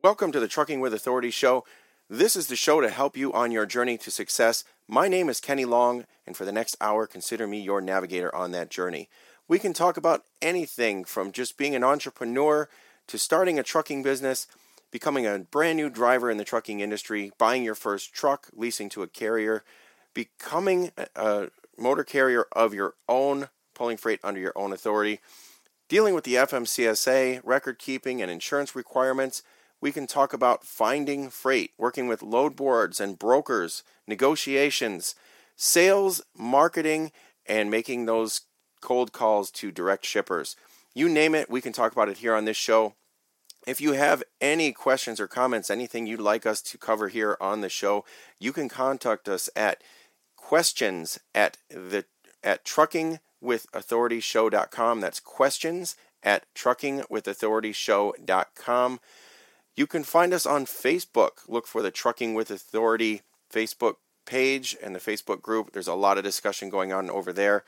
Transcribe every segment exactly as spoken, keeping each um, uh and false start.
Welcome to the Trucking with Authority show. This is the show to help you on your journey to success. My name is Kenny Long, and for the next hour, consider me your navigator on that journey. We can talk about anything from just being an entrepreneur to starting a trucking business, becoming a brand new driver in the trucking industry, buying your first truck, leasing to a carrier, becoming a motor carrier of your own, pulling freight under your own authority, dealing with the F M C S A, record keeping, and insurance requirements. We can talk about finding freight, working with load boards and brokers, negotiations, sales, marketing, and making those cold calls to direct shippers. You name it, we can talk about it here on this show. If you have any questions or comments, anything you'd like us to cover here on the show, you can contact us at questions at the at trucking with authority show dot com. That's questions at trucking with authority show dot com. You can find us on Facebook. Look for the Trucking with Authority Facebook page and the Facebook group. There's a lot of discussion going on over there.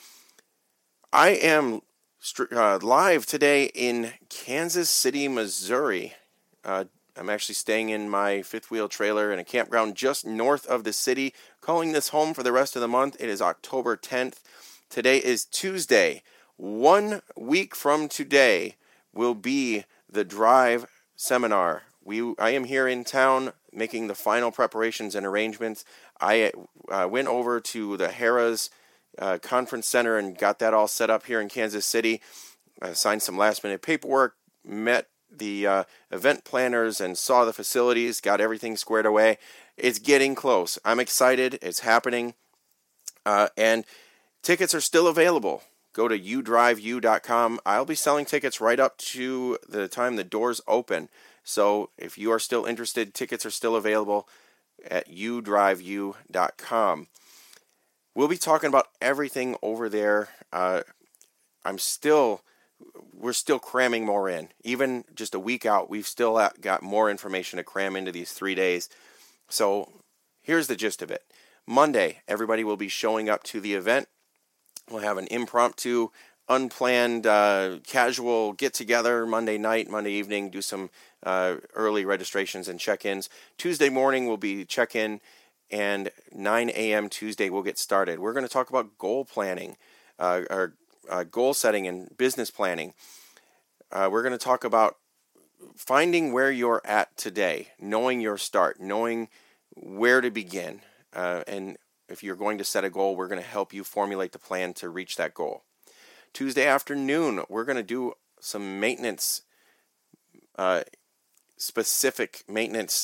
I am uh, live today in Kansas City, Missouri. Uh, I'm actually staying in my fifth wheel trailer in a campground just north of the city, calling this home for the rest of the month. It is October tenth. Today is Tuesday. One week from today will be the Drive seminar. We I am here in town making the final preparations and arrangements. I uh, went over to the Harrah's uh, Conference Center and got that all set up here in Kansas City. I signed some last minute paperwork, met the uh, event planners and saw the facilities, got everything squared away. It's getting close. I'm excited. It's happening. Uh, and tickets are still available. Go to u drive u dot com. I'll be selling tickets right up to the time the doors open. So if you are still interested, tickets are still available at u drive u dot com. We'll be talking about everything over there. Uh, I'm still, we're still cramming more in. Even just a week out, we've still got more information to cram into these three days. So here's the gist of it. Monday, everybody will be showing up to the event. We'll have an impromptu, unplanned, uh, casual get-together Monday night, Monday evening, do some uh, early registrations and check-ins. Tuesday morning will be check-in, and nine a.m. Tuesday we'll get started. We're going to talk about goal planning, uh, or uh, goal setting and business planning. Uh, we're going to talk about finding where you're at today, knowing your start, knowing where to begin, uh, and if you're going to set a goal, we're going to help you formulate the plan to reach that goal. Tuesday afternoon, we're going to do some maintenance, uh, specific maintenance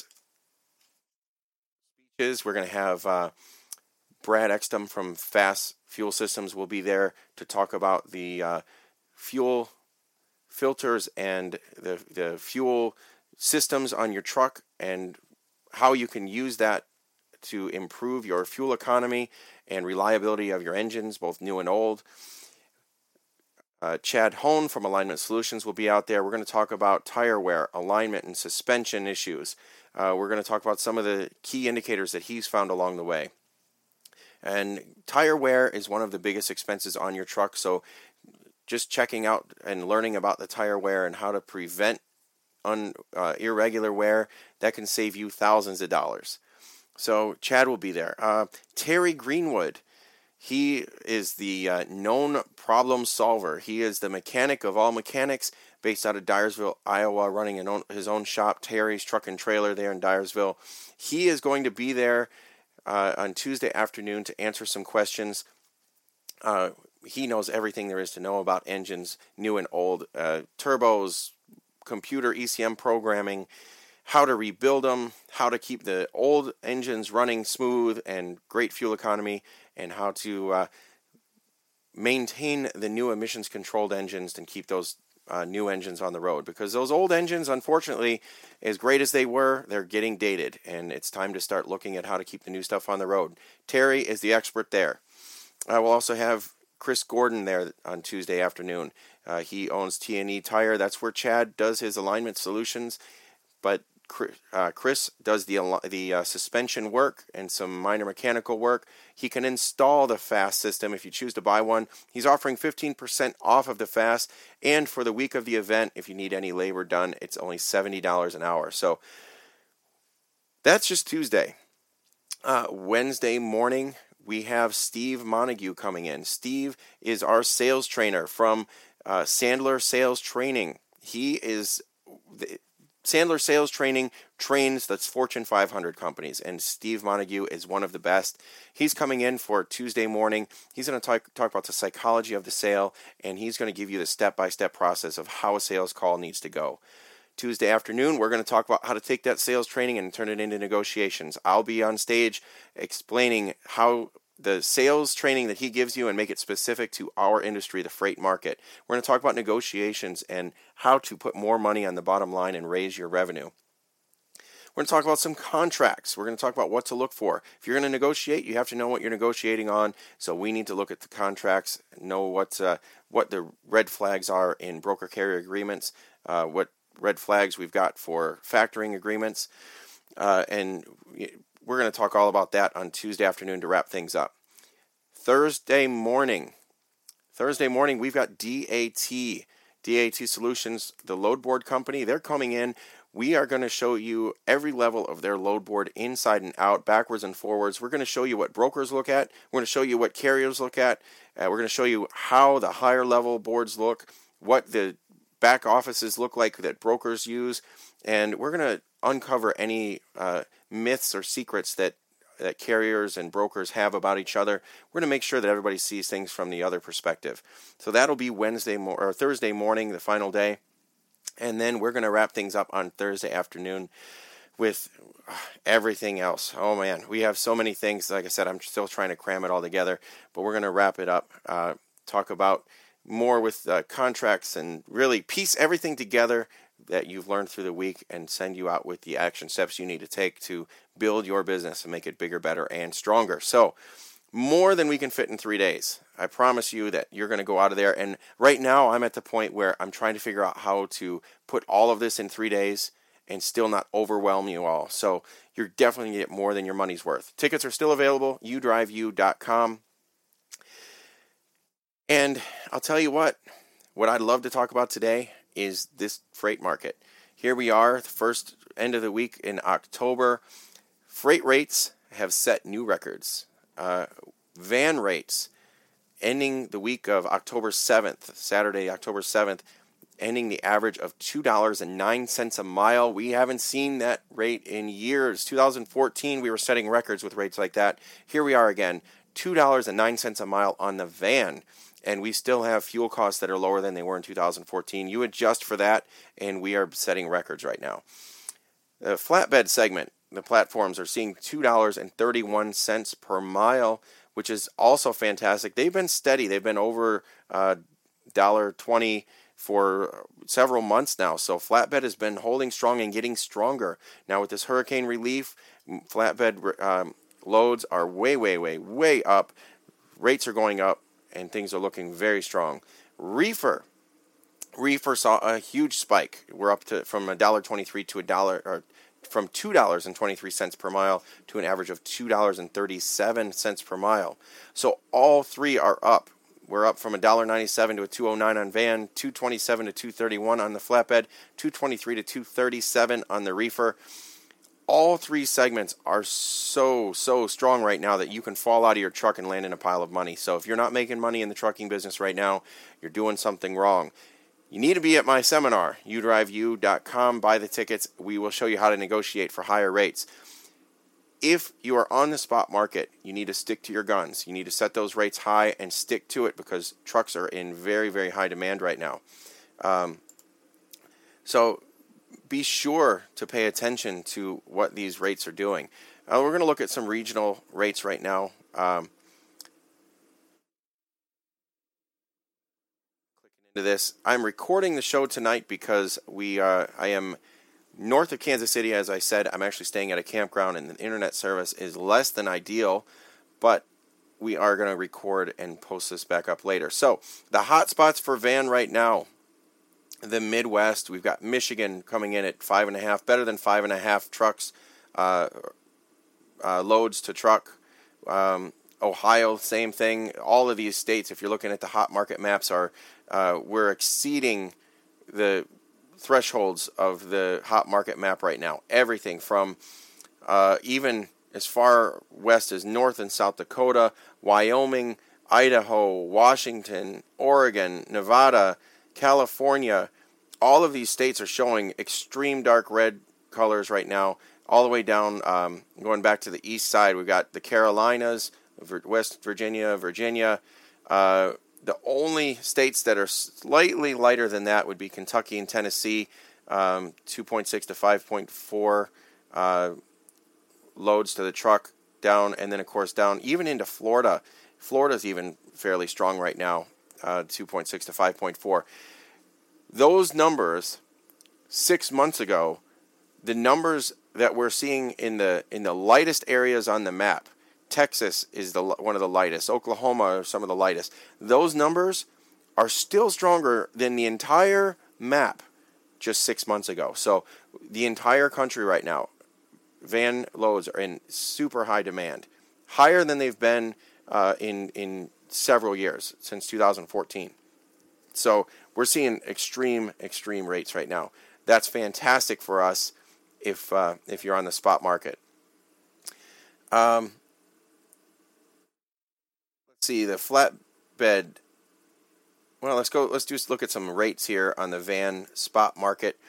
speeches. We're going to have uh, Brad Extum from Fast Fuel Systems will be there to talk about the uh, fuel filters and the, the fuel systems on your truck and how you can use that to improve your fuel economy and reliability of your engines, both new and old. Uh, Chad Hone from Alignment Solutions will be out there. We're going to talk about tire wear, alignment, and suspension issues. Uh, we're going to talk about some of the key indicators that he's found along the way. And tire wear is one of the biggest expenses on your truck, so just checking out and learning about the tire wear and how to prevent un, uh, irregular wear, that can save you thousands of dollars. So Chad will be there. Uh, Terry Greenwood, he is the uh, known problem solver. He is the mechanic of all mechanics, based out of Dyersville, Iowa, running an own, his own shop, Terry's Truck and Trailer there in Dyersville. He is going to be there uh, on Tuesday afternoon to answer some questions. Uh, he knows everything there is to know about engines, new and old, uh, turbos, computer E C M programming, how to rebuild them, how to keep the old engines running smooth and great fuel economy, and how to uh, maintain the new emissions-controlled engines and keep those uh, new engines on the road. Because those old engines, unfortunately, as great as they were, they're getting dated, and it's time to start looking at how to keep the new stuff on the road. Terry is the expert there. I will also have Chris Gordon there on Tuesday afternoon. Uh, he owns T and E Tire. That's where Chad does his alignment solutions. But Uh, Chris does the the uh, suspension work and some minor mechanical work. He can install the FAST system if you choose to buy one. He's offering fifteen percent off of the FAST, and for the week of the event, if you need any labor done, it's only seventy dollars an hour. So that's just Tuesday. Uh, Wednesday morning, we have Steve Montague coming in. Steve is our sales trainer from uh, Sandler Sales Training. He is... The, Sandler Sales Training trains the Fortune five hundred companies, and Steve Montague is one of the best. He's coming in for Tuesday morning. He's going to talk, talk about the psychology of the sale, and he's going to give you the step-by-step process of how a sales call needs to go. Tuesday afternoon, we're going to talk about how to take that sales training and turn it into negotiations. I'll be on stage explaining how the sales training that he gives you and make it specific to our industry, the freight market. We're going to talk about negotiations and how to put more money on the bottom line and raise your revenue. We're going to talk about some contracts. We're going to talk about what to look for. If you're going to negotiate, you have to know what you're negotiating on. So we need to look at the contracts, know what uh, what the red flags are in broker carrier agreements, uh, what red flags we've got for factoring agreements, uh, and we're going to talk all about that on Tuesday afternoon to wrap things up. Thursday morning, Thursday morning, we've got D A T, D A T Solutions, the load board company. They're coming in. We are going to show you every level of their load board inside and out, backwards and forwards. We're going to show you what brokers look at. We're going to show you what carriers look at. Uh, we're going to show you how the higher level boards look, what the back offices look like that brokers use, and we're going to uncover any uh, myths or secrets that, that carriers and brokers have about each other. We're going to make sure that everybody sees things from the other perspective. So that'll be Wednesday mo- or Thursday morning, the final day, and then we're going to wrap things up on Thursday afternoon with everything else. Oh man, we have so many things. Like I said, I'm still trying to cram it all together, but we're going to wrap it up. Uh, talk about more with uh, contracts and really piece everything together that you've learned through the week and send you out with the action steps you need to take to build your business and make it bigger, better, and stronger. So more than we can fit in three days. I promise you that you're going to go out of there. And right now I'm at the point where I'm trying to figure out how to put all of this in three days and still not overwhelm you all. So you're definitely going to get more than your money's worth. Tickets are still available, you drive you dot com. And I'll tell you what, what I'd love to talk about today is this freight market. Here we are, the first end of the week in October. Freight rates have set new records. Uh, van rates ending the week of October seventh, Saturday, October seventh, ending the average of two dollars and nine cents a mile. We haven't seen that rate in years. two thousand fourteen, we were setting records with rates like that. Here we are again, two dollars and nine cents a mile on the van. And we still have fuel costs that are lower than they were in two thousand fourteen. You adjust for that, and we are setting records right now. The flatbed segment, the platforms are seeing two dollars and thirty-one cents per mile, which is also fantastic. They've been steady. They've been over uh, one dollar twenty for several months now. So flatbed has been holding strong and getting stronger. Now with this hurricane relief, flatbed um, loads are way, way, way, way up. Rates are going up, and things are looking very strong. Reefer. Reefer saw a huge spike. We're up to from one dollar twenty-three to a dollar, or from two dollars and twenty-three cents per mile to an average of two dollars and thirty-seven cents per mile. So all three are up. We're up from one dollar ninety-seven to a two oh nine on van, two twenty-seven to two thirty-one on the flatbed, two twenty-three to two thirty-seven on the reefer. All three segments are so, so strong right now that you can fall out of your truck and land in a pile of money. So if you're not making money in the trucking business right now, you're doing something wrong. You need to be at my seminar, you drive you dot com. Buy the tickets. We will show you how to negotiate for higher rates. If you are on the spot market, you need to stick to your guns. You need to set those rates high and stick to it because trucks are in very, very high demand right now. Um, so be sure to pay attention to what these rates are doing. Uh, we're going to look at some regional rates right now. Um, clicking into this, I'm recording the show tonight because we uh, I am north of Kansas City. As I said, I'm actually staying at a campground, and the internet service is less than ideal, but we are going to record and post this back up later. So the hot spots for van right now. the Midwest, we've got Michigan coming in at five and a half, better than five and a half trucks, uh, uh, loads to truck. Um, Ohio, same thing. All of these states, if you're looking at the hot market maps, are uh, we're exceeding the thresholds of the hot market map right now. Everything from uh, even as far west as North and South Dakota, Wyoming, Idaho, Washington, Oregon, Nevada, California, all of these states are showing extreme dark red colors right now, all the way down, um, going back to the east side. We've got the Carolinas, West Virginia, Virginia. Uh, the only states that are slightly lighter than that would be Kentucky and Tennessee, um, two point six to five point four uh, loads to the truck down, and then, of course, down even into Florida. Florida's even fairly strong right now, uh, two point six to five point four. Those numbers, six months ago, the numbers that we're seeing in the in the lightest areas on the map, Texas is the one of the lightest, Oklahoma are some of the lightest. Those numbers are still stronger than the entire map just six months ago. So the entire country right now, van loads are in super high demand, higher than they've been uh, in in several years, since two thousand fourteen. So we're seeing extreme, extreme rates right now. That's fantastic for us if uh, if you're on the spot market. Um, let's see, the flatbed. Well, let's go. Let's just look at some rates here on the van spot market.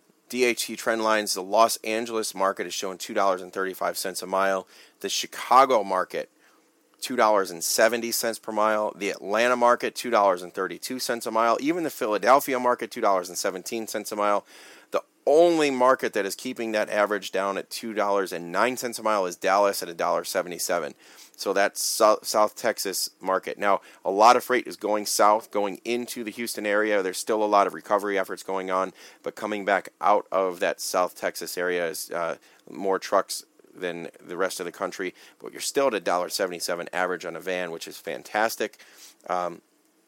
D H T trend lines. The Los Angeles market is showing two dollars and thirty-five cents a mile. The Chicago market, two dollars and seventy cents per mile. The Atlanta market, two dollars and thirty-two cents a mile. Even the Philadelphia market, two dollars and seventeen cents a mile. The only market that is keeping that average down at two dollars and nine cents a mile is Dallas at one dollar and seventy-seven cents. So that's South, South Texas market. Now, a lot of freight is going south, going into the Houston area. There's still a lot of recovery efforts going on, but coming back out of that South Texas area is uh, more trucks than the rest of the country, but you're still at a one dollar and seventy-seven cents average on a van, which is fantastic. Um,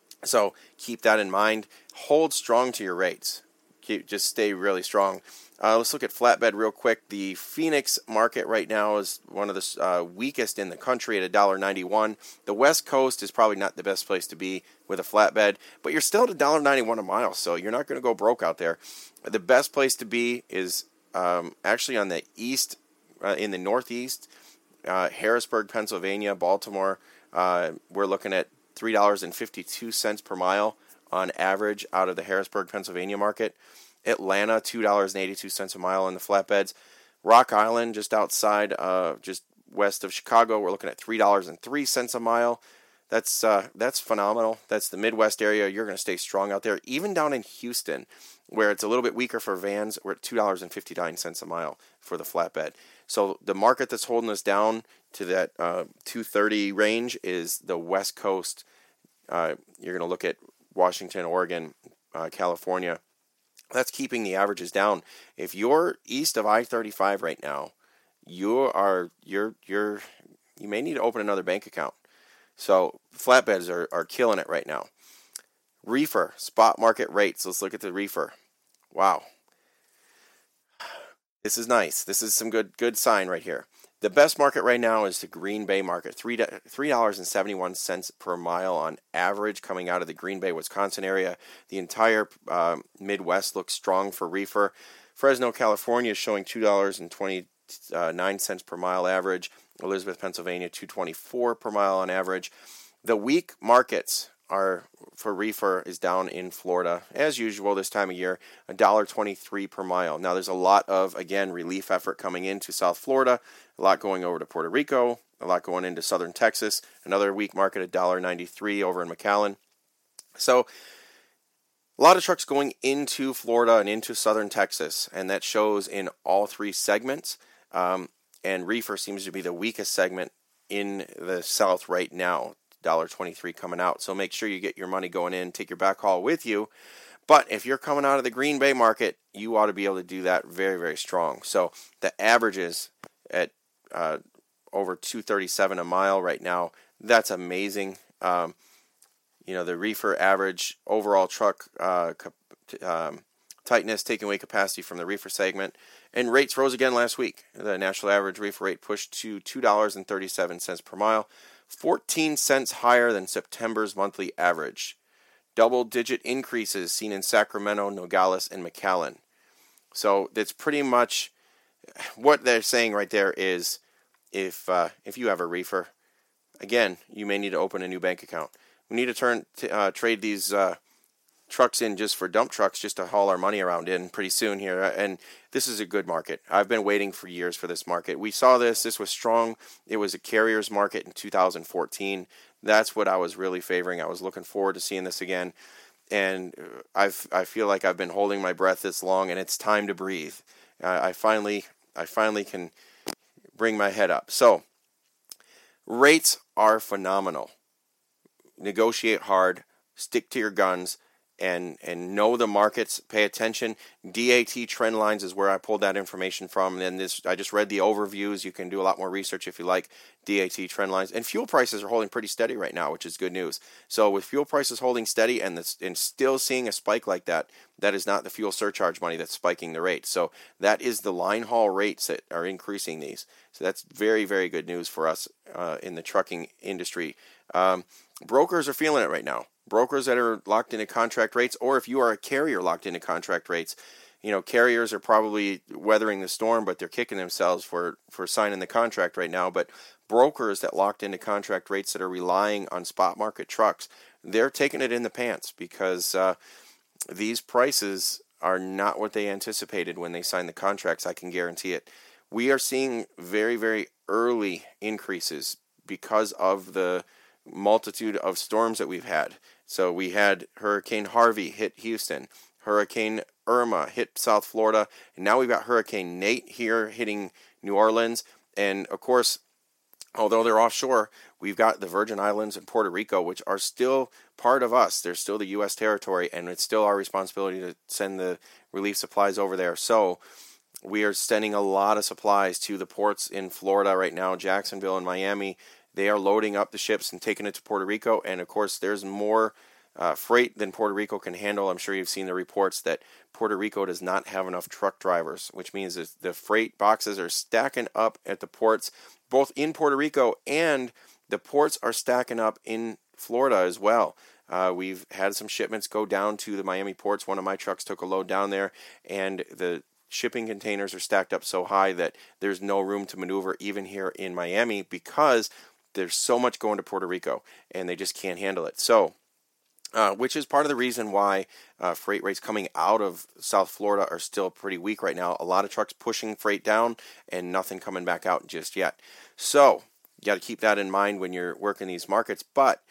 so keep that in mind. Hold strong to your rates. Keep, just stay really strong. Uh, let's look at flatbed real quick. The Phoenix market right now is one of the uh, weakest in the country at one dollar and ninety-one cents. The West Coast is probably not the best place to be with a flatbed, but you're still at one dollar and ninety-one cents a mile, so you're not going to go broke out there. The best place to be is um, actually on the east, uh, in the northeast, uh, Harrisburg, Pennsylvania, Baltimore. Uh, we're looking at three dollars and fifty-two cents per mile on average out of the Harrisburg, Pennsylvania market. Atlanta, two dollars and eighty-two cents a mile on the flatbeds. Rock Island, just outside, uh, just west of Chicago, we're looking at three dollars and three cents a mile. That's uh, that's phenomenal. That's the Midwest area. You're going to stay strong out there. Even down in Houston, where it's a little bit weaker for vans, we're at two dollars and fifty-nine cents a mile for the flatbed. So the market that's holding us down to that uh, two thirty range is the West Coast. Uh, you're going to look at Washington, Oregon, uh, California. That's keeping the averages down. If you're east of I thirty-five right now, you are you're you're you may need to open another bank account. So flatbeds are, are killing it right now. Reefer, spot market rates. Let's look at the reefer. Wow. This is nice. This is some good good sign right here. The best market right now is the Green Bay market, three three dollars and seventy one cents per mile on average, coming out of the Green Bay, Wisconsin area. The entire uh, Midwest looks strong for reefer. Fresno, California is showing two dollars and twenty nine cents per mile average. Elizabeth, Pennsylvania, two twenty four per mile on average. The weak markets are for reefer is down in Florida, as usual this time of year, one dollar and twenty-three cents per mile. Now, there's a lot of, again, relief effort coming into South Florida, a lot going over to Puerto Rico, a lot going into southern Texas, another weak market, one dollar and ninety-three cents over in McAllen. So, a lot of trucks going into Florida and into southern Texas, and that shows in all three segments. Um, and reefer seems to be the weakest segment in the South right now. one dollar and twenty-three cents coming out. So make sure you get your money going in, take your backhaul with you. But if you're coming out of the Green Bay market, you ought to be able to do that very, very strong. So the averages at uh, over two thirty-seven a mile right now, that's amazing. Um, you know, the reefer average overall truck uh, um, tightness taking away capacity from the reefer segment. And rates rose again last week. The national average reefer rate pushed to two dollars and thirty-seven cents per mile, fourteen cents higher than September's monthly average. Double-digit increases seen in Sacramento, Nogales, and McAllen. So that's pretty much what they're saying right there is if uh, if you have a reefer, again, you may need to open a new bank account. We need to turn to, uh, trade these uh, trucks in just for dump trucks just to haul our money around in pretty soon here. And this is a good market. I've been waiting for years for this market. We saw this. This was strong. It was a carrier's market in two thousand fourteen. That's what I was really favoring. I was looking forward to seeing this again. And I've, I feel like I've been holding my breath this long, and it's time to breathe. Uh, I finally I finally can bring my head up. So, rates are phenomenal. Negotiate hard, stick to your guns, and and know the markets. Pay attention. D A T trend lines is where I pulled that information from. And then this, I just read the overviews. You can do a lot more research if you like D A T trend lines. And fuel prices are holding pretty steady right now, which is good news. So with fuel prices holding steady and this, and still seeing a spike like that, that is not the fuel surcharge money that's spiking the rate. So that is the line haul rates that are increasing these. So that's very, very good news for us uh, in the trucking industry. Um, brokers are feeling it right now. Brokers that are locked into contract rates, or if you are a carrier locked into contract rates, you know, carriers are probably weathering the storm, but they're kicking themselves for, for signing the contract right now. But brokers that locked into contract rates that are relying on spot market trucks, they're taking it in the pants because uh, these prices are not what they anticipated when they signed the contracts. I can guarantee it. We are seeing very, very early increases because of the multitude of storms that we've had. So we had Hurricane Harvey hit Houston, Hurricane Irma hit South Florida, and now we've got Hurricane Nate here hitting New Orleans. And of course, although they're offshore, we've got the Virgin Islands and Puerto Rico, which are still part of us. They're still the U S territory, and it's still our responsibility to send the relief supplies over there. So we are sending a lot of supplies to the ports in Florida right now, Jacksonville and Miami. They are loading up the ships and taking it to Puerto Rico. And, of course, there's more uh, freight than Puerto Rico can handle. I'm sure you've seen the reports that Puerto Rico does not have enough truck drivers, which means that the freight boxes are stacking up at the ports, both in Puerto Rico, and the ports are stacking up in Florida as well. Uh, we've had some shipments go down to the Miami ports. One of my trucks took a load down there, and the shipping containers are stacked up so high that there's no room to maneuver even here in Miami because there's so much going to Puerto Rico, and they just can't handle it. So, uh, which is part of the reason why uh, freight rates coming out of South Florida are still pretty weak right now. A lot of trucks pushing freight down and nothing coming back out just yet. So, you got to keep that in mind when you're working these markets. But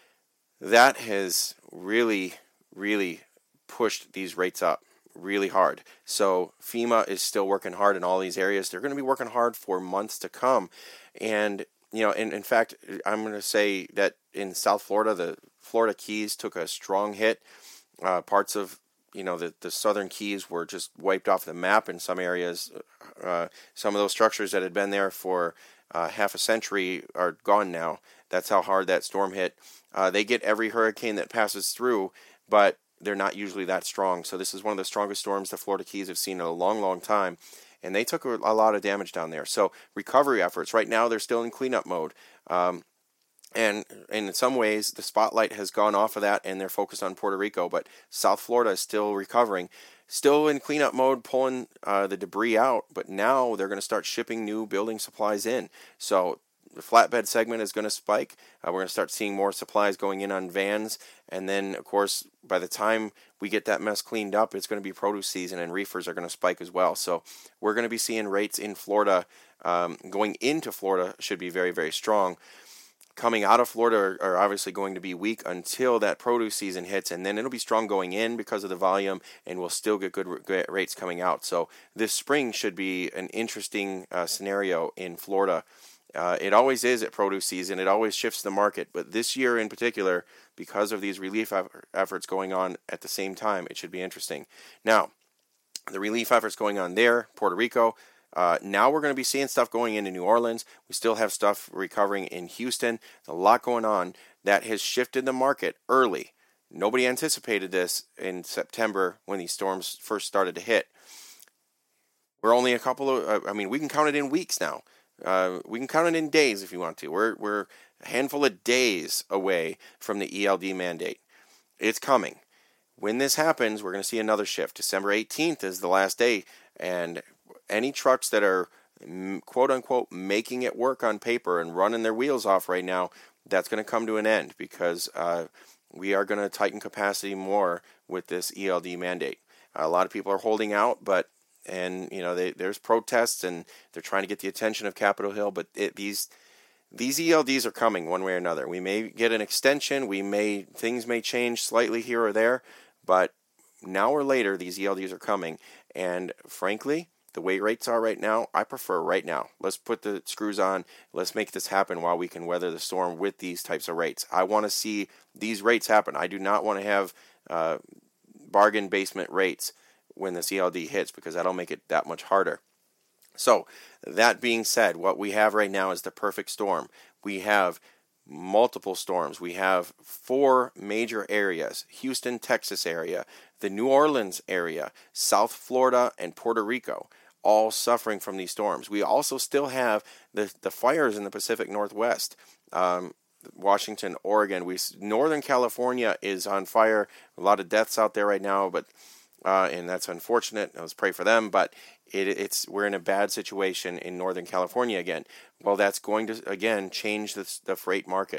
that has really, really pushed these rates up really hard. So, FEMA is still working hard in all these areas. They're going to be working hard for months to come. And You know, in, in fact, I'm going to say that in South Florida, the Florida Keys took a strong hit. Uh, parts of, you know, the, the southern Keys were just wiped off the map in some areas. Uh, some of those structures that had been there for uh, half a century are gone now. That's how hard that storm hit. Uh, they get every hurricane that passes through, but they're not usually that strong. So this is one of the strongest storms the Florida Keys have seen in a long, long time. And they took a, a lot of damage down there. So recovery efforts, right now they're still in cleanup mode. Um, and, and in some ways, the spotlight has gone off of that, and they're focused on Puerto Rico. But South Florida is still recovering, still in cleanup mode, pulling uh, the debris out. But now they're going to start shipping new building supplies in. So the flatbed segment is going to spike. Uh, we're going to start seeing more supplies going in on vans. And then, of course, by the time we get that mess cleaned up, it's going to be produce season, and reefers are going to spike as well. So we're going to be seeing rates in Florida, um, going into Florida, should be very, very strong. Coming out of Florida are, are obviously going to be weak until that produce season hits, and then it'll be strong going in because of the volume, and we'll still get good, good rates coming out. So this spring should be an interesting uh, scenario in Florida. Uh, it always is at produce season. It always shifts the market. But this year in particular, because of these relief efforts going on at the same time, it should be interesting. Now, the relief efforts going on there, Puerto Rico. Uh, now we're going to be seeing stuff going into New Orleans. We still have stuff recovering in Houston. A lot going on that has shifted the market early. Nobody anticipated this in September when these storms first started to hit. We're only a couple of, I mean, we can count it in weeks now. Uh, we can count it in days if you want to. We're, we're a handful of days away from the E L D mandate. It's coming. When this happens, we're going to see another shift. December eighteenth is the last day, and any trucks that are quote-unquote making it work on paper and running their wheels off right now, that's going to come to an end because uh, we are going to tighten capacity more with this E L D mandate. A lot of people are holding out, but and you know they, there's protests and they're trying to get the attention of Capitol Hill, but it, these these E L Ds are coming one way or another. We may get an extension, we may things may change slightly here or there, but now or later these E L Ds are coming, and frankly, the way rates are right now, I prefer right now. Let's put the screws on. Let's make this happen while we can weather the storm with these types of rates. I want to see these rates happen. I do not want to have uh, bargain basement rates when the C L D hits because that'll make it that much harder. So that being said, what we have right now is the perfect storm. We have multiple storms. We have four major areas: Houston, Texas area, the New Orleans area, South Florida, and Puerto Rico, all suffering from these storms. We also still have the, the fires in the Pacific Northwest. Um, Washington, Oregon, we Northern California is on fire. A lot of deaths out there right now, but uh, and that's unfortunate. Let's pray for them. But it, it's we're in a bad situation in Northern California again. Well, that's going to again change the, the freight market.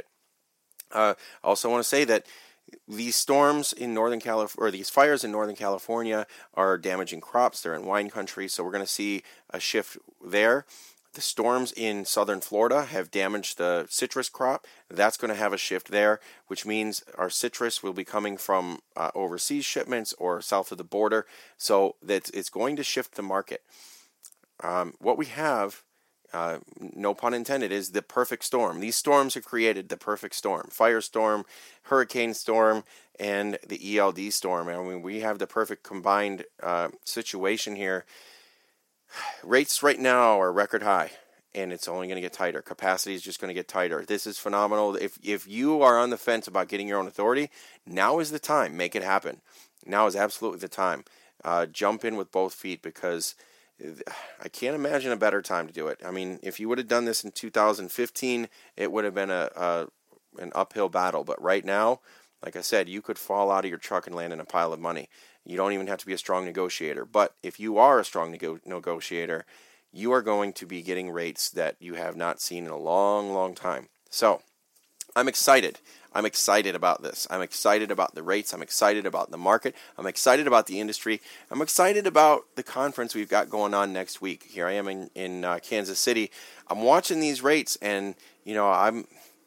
Uh, I also want to say that these storms in Northern California, or these fires in Northern California, are damaging crops. They're in wine country, so we're going to see a shift there. The storms in southern Florida have damaged the citrus crop. That's going to have a shift there, which means our citrus will be coming from uh, overseas shipments or south of the border. So that it's going to shift the market. Um, what we have, uh, no pun intended, is the perfect storm. These storms have created the perfect storm: firestorm, hurricane storm, and the E L D storm. I mean, we have the perfect combined uh, situation here. Rates right now are record high, and it's only going to get tighter. Capacity is just going to get tighter. This is phenomenal. If if you are on the fence about getting your own authority, now is the time. Make it happen. Now is absolutely the time. Uh, jump in with both feet, because I can't imagine a better time to do it. I mean, if you would have done this in two thousand fifteen, it would have been a, a an uphill battle. But right now, like I said, you could fall out of your truck and land in a pile of money. You don't even have to be a strong negotiator. But if you are a strong nego- negotiator, you are going to be getting rates that you have not seen in a long, long time. So I'm excited. I'm excited about this. I'm excited about the rates. I'm excited about the market. I'm excited about the industry. I'm excited about the conference we've got going on next week. Here I am in, in uh, Kansas City. I'm watching these rates, and, you know, I'm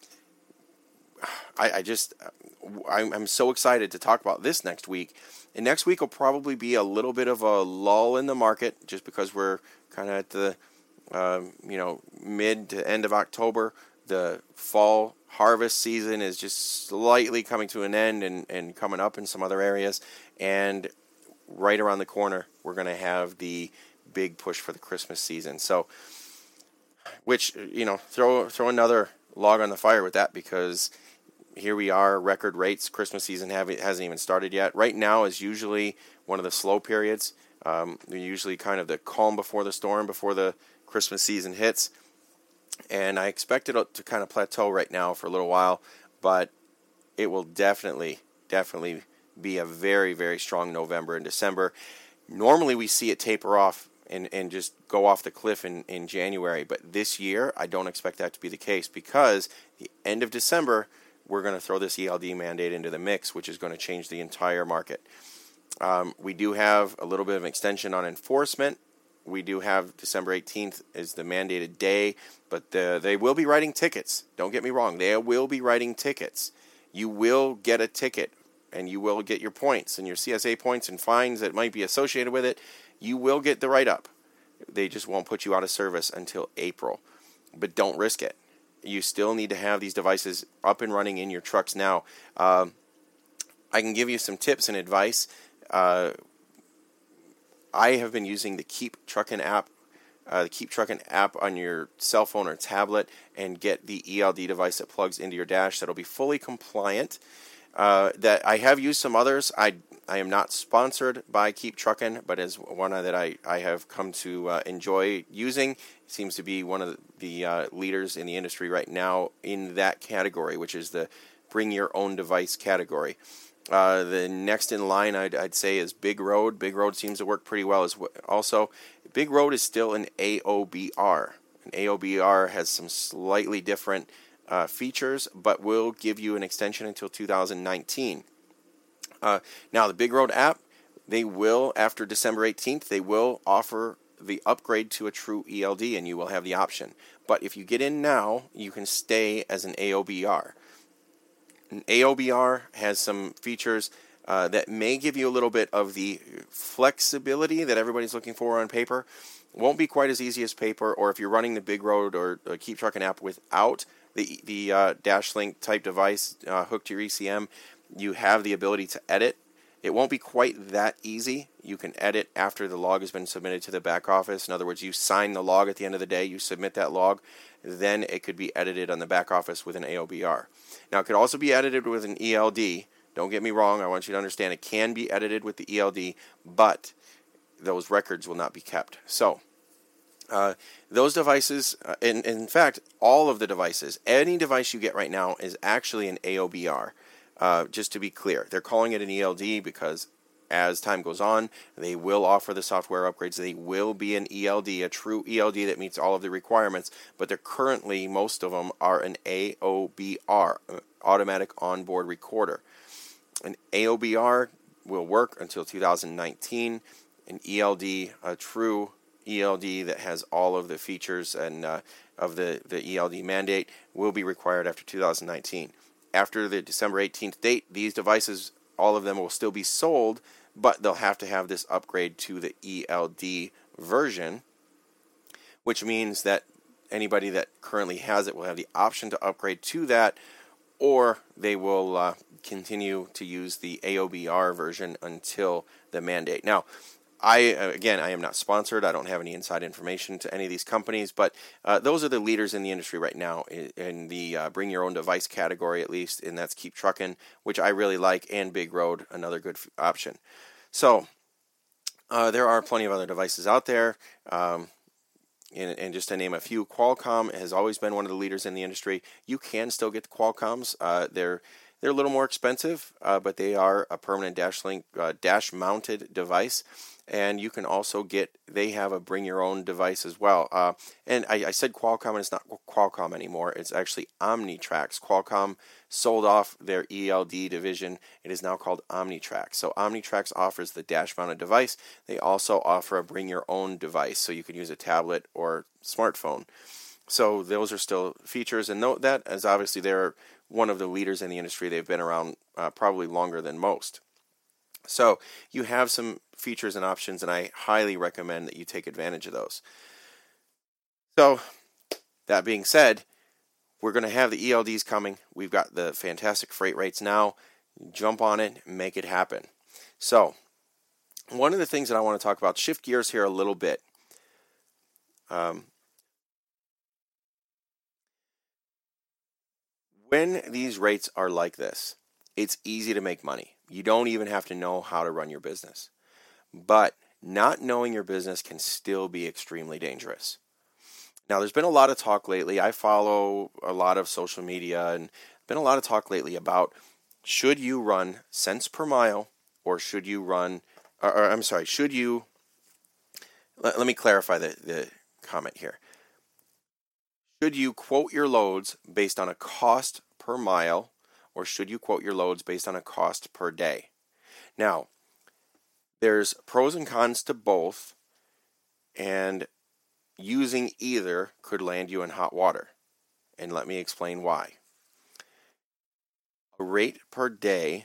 I, I just, I'm, I'm so excited to talk about this next week. And next week will probably be a little bit of a lull in the market, just because we're kind of at the, um, you know, mid to end of October. The fall harvest season is just slightly coming to an end and, and coming up in some other areas. And right around the corner, we're going to have the big push for the Christmas season. So, which, you know, throw throw another log on the fire with that, because here we are, record rates. Christmas season have, hasn't even started yet. Right now is usually one of the slow periods. Um, they're usually kind of the calm before the storm, before the Christmas season hits. And I expect it to kind of plateau right now for a little while, but it will definitely, definitely be a very, very strong November and December. Normally we see it taper off and, and just go off the cliff in, in January, but this year I don't expect that to be the case, because the end of December we're going to throw this E L D mandate into the mix, which is going to change the entire market. Um, we do have a little bit of an extension on enforcement. We do have December eighteenth is the mandated day, but the, they will be writing tickets. Don't get me wrong. They will be writing tickets. You will get a ticket, and you will get your points and your C S A points and fines that might be associated with it. You will get the write-up. They just won't put you out of service until April. But don't risk it. You still need to have these devices up and running in your trucks now. Um, I can give you some tips and advice. Uh, I have been using the Keep Truckin' app, uh, the Keep Truckin' app on your cell phone or tablet, and get the E L D device that plugs into your dash. That'll be fully compliant. Uh, that I have used some others. I I am not sponsored by Keep Truckin', but as one that I, I have come to uh, enjoy using. It seems to be one of the uh, leaders in the industry right now in that category, which is the bring your own device category. Uh, the next in line, I'd, I'd say, is Big Road. Big Road seems to work pretty well as well. Also, Big Road is still an A O B R. An A O B R has some slightly different uh, features, but will give you an extension until two thousand nineteen. Uh, now, the Big Road app, they will, after December eighteenth, they will offer the upgrade to a true E L D, and you will have the option. But if you get in now, you can stay as an A O B R. An A O B R has some features uh, that may give you a little bit of the flexibility that everybody's looking for on paper. Won't be quite as easy as paper, or if you're running the Big Road or uh, Keep Truckin' app without the the uh, DashLink type device uh, hooked to your E C M, you have the ability to edit. It won't be quite that easy. You can edit after the log has been submitted to the back office. In other words, you sign the log at the end of the day, you submit that log, then it could be edited on the back office with an A O B R. Now, it could also be edited with an E L D. Don't get me wrong. I want you to understand it can be edited with the E L D, but those records will not be kept. So, uh, those devices, uh, in, in fact, all of the devices, any device you get right now is actually an A O B R. Uh, just to be clear, they're calling it an E L D because as time goes on, they will offer the software upgrades. They will be an E L D, a true E L D that meets all of the requirements, but they're currently, most of them are an A O B R, automatic onboard recorder. An A O B R will work until two thousand nineteen. An E L D, a true E L D that has all of the features and uh, of the, the E L D mandate will be required after two thousand nineteen. After the December eighteenth date, these devices, all of them will still be sold, but they'll have to have this upgrade to the E L D version, which means that anybody that currently has it will have the option to upgrade to that, or they will uh, continue to use the A O B R version until the mandate. Now, I, again, I am not sponsored. I don't have any inside information to any of these companies, but uh, those are the leaders in the industry right now in, in the uh, bring your own device category, at least, and that's Keep Truckin', which I really like, and Big Road, another good f- option. So uh, there are plenty of other devices out there, um, and, and just to name a few, Qualcomm has always been one of the leaders in the industry. You can still get the Qualcomms. Uh, they're they're a little more expensive, uh, but they are a permanent DashLink uh, dash-mounted device. And you can also get, they have a bring your own device as well. Uh, and I, I said Qualcomm, and it's not Qualcomm anymore. It's actually Omnitracs. Qualcomm sold off their E L D division. It is now called Omnitracs. So Omnitracs offers the dash-mounted device. They also offer a bring your own device, so you can use a tablet or smartphone. So those are still features. And note that, as obviously they're one of the leaders in the industry. They've been around uh, probably longer than most. So you have some features and options, and I highly recommend that you take advantage of those. So that being said, we're going to have the E L Ds coming. We've got the fantastic freight rates now. Jump on it and make it happen. So one of the things that I want to talk about, shift gears here a little bit. Um, when these rates are like this, it's easy to make money. You don't even have to know how to run your business. But not knowing your business can still be extremely dangerous. Now, there's been a lot of talk lately. I follow a lot of social media, and been a lot of talk lately about should you run cents per mile, or should you run, or, or I'm sorry, should you, let, let me clarify the, the comment here. Should you quote your loads based on a cost per mile, or should you quote your loads based on a cost per day? Now, there's pros and cons to both, and using either could land you in hot water. And let me explain why. A rate per day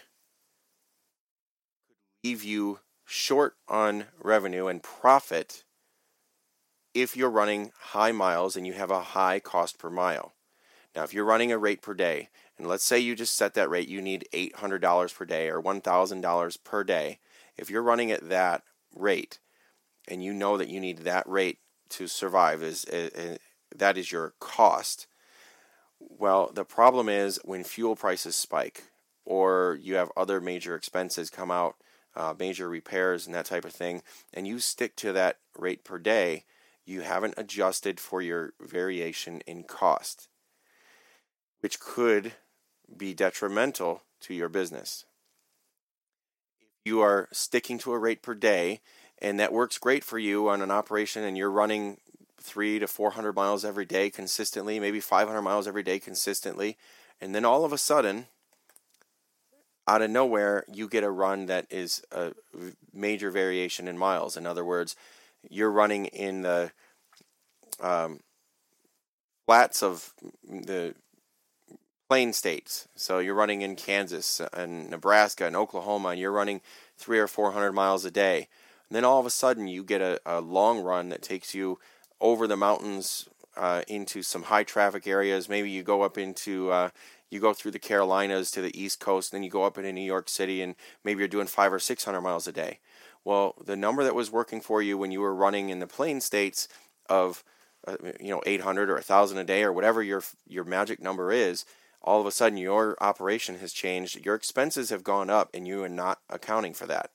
could leave you short on revenue and profit if you're running high miles and you have a high cost per mile. Now, if you're running a rate per day, and let's say you just set that rate, you need eight hundred dollars per day or one thousand dollars per day. If you're running at that rate, and you know that you need that rate to survive, is, is that is your cost. Well, the problem is when fuel prices spike, or you have other major expenses come out, uh, major repairs and that type of thing, and you stick to that rate per day, you haven't adjusted for your variation in cost, which could be detrimental to your business. If you are sticking to a rate per day, and that works great for you on an operation, and you're running three to four hundred miles every day consistently, maybe five hundred miles every day consistently, and then all of a sudden, out of nowhere, you get a run that is a major variation in miles. In other words, you're running in the um, flats of the plain states. So you're running in Kansas and Nebraska and Oklahoma, and you're running three or four hundred miles a day. And then all of a sudden, you get a, a long run that takes you over the mountains uh, into some high traffic areas. Maybe you go up into uh, you go through the Carolinas to the East Coast, and then you go up into New York City, and maybe you're doing five or six hundred miles a day. Well, the number that was working for you when you were running in the plain states of uh, you know eight hundred or one thousand a day, or whatever your your magic number is, all of a sudden your operation has changed. Your expenses have gone up, and you are not accounting for that.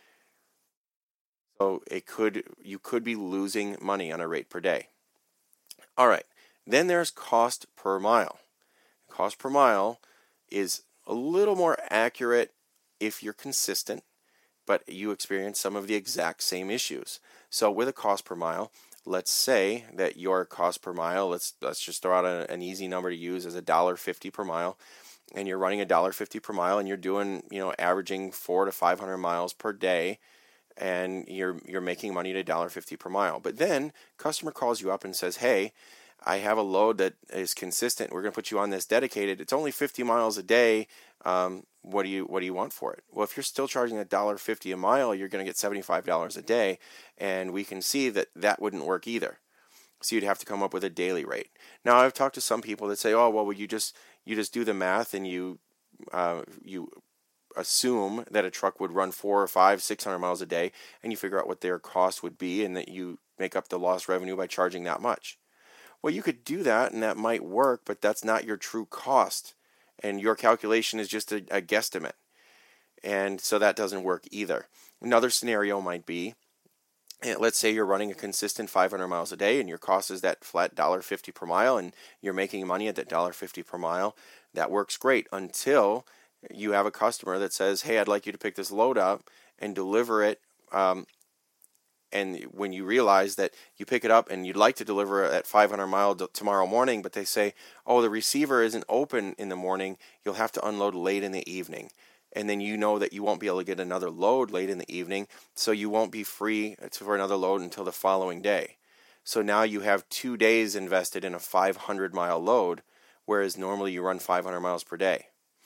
So it could you could be losing money on a rate per day. All right. Then there's cost per mile. Cost per mile is a little more accurate if you're consistent, but you experience some of the exact same issues. So with a cost per mile, let's say that your cost per mile, let's let's just throw out a, an easy number to use as a dollar fifty per mile, and you're running a dollar fifty per mile, and you're doing you know averaging four to five hundred miles per day, and you're you're making money at a dollar fifty per mile. But then customer calls you up and says, "Hey, I have a load that is consistent. We're going to put you on this dedicated. It's only fifty miles a day. Um, what do you what do you want for it?" Well, if you're still charging a dollar fifty a mile, you're going to get seventy-five dollars a day, and we can see that that wouldn't work either. So you'd have to come up with a daily rate. Now, I've talked to some people that say, "Oh, well, you just you just do the math and you uh, you assume that a truck would run four or five, six hundred miles a day, and you figure out what their cost would be, and that you make up the lost revenue by charging that much." Well, you could do that, and that might work, but that's not your true cost, and your calculation is just a, a guesstimate, and so that doesn't work either. Another scenario might be, let's say you're running a consistent five hundred miles a day, and your cost is that flat one dollar fifty per mile, and you're making money at that one dollar fifty per mile. That works great until you have a customer that says, "Hey, I'd like you to pick this load up and deliver it." Um, And when you realize that you pick it up and you'd like to deliver it at five hundred mile tomorrow morning, but they say, "Oh, the receiver isn't open in the morning, you'll have to unload late in the evening." And then you know that you won't be able to get another load late in the evening, so you won't be free for another load until the following day. So now you have two days invested in a five hundred mile load, whereas normally you run five hundred miles per day.